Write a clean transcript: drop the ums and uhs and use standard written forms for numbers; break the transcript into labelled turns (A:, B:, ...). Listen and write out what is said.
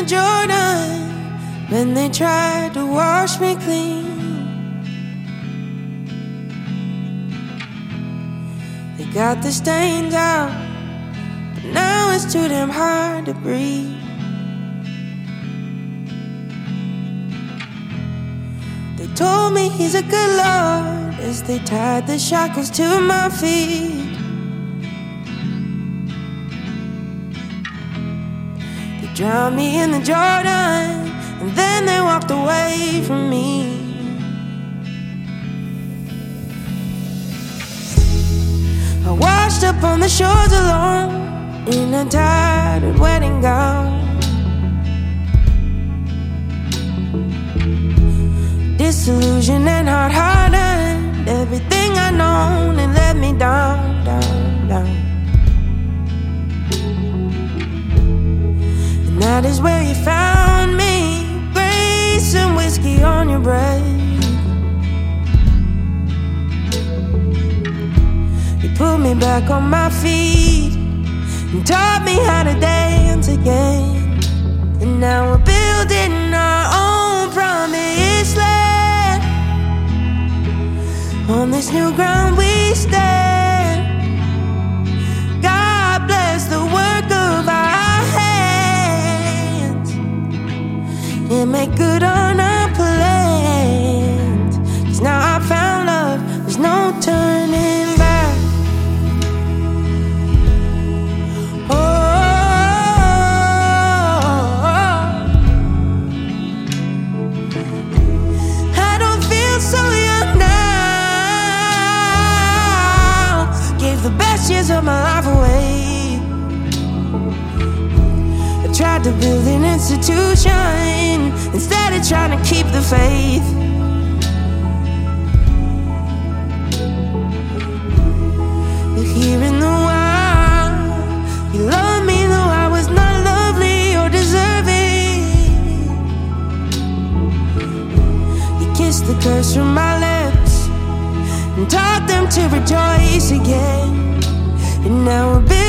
A: the Jordan when they tried to wash me clean. They got the stains out, but now it's too damn hard to breathe. They told me he's a good Lord as they tied the shackles to my feet. They drowned me in the Jordan and then they walked away from me. I washed up on the shores alone in a tattered wedding gown. Disillusioned and hard-hearted, everything I known, it let me down, down, down. And that is where you found me, grace and whiskey on your breath. You put me back on my feet and taught me how to dance again. And now we're building our own promised land. On this new ground we stand. God bless the work of our hands and make good on our plans. 'Cause now I found love, there's no turning back. The best years of my life away. I tried to build an institution instead of trying to keep the faith. You're here in the wild. You love me though I was not lovely or deserving. You kissed the curse from my lips and taught them to rejoice again. And now we're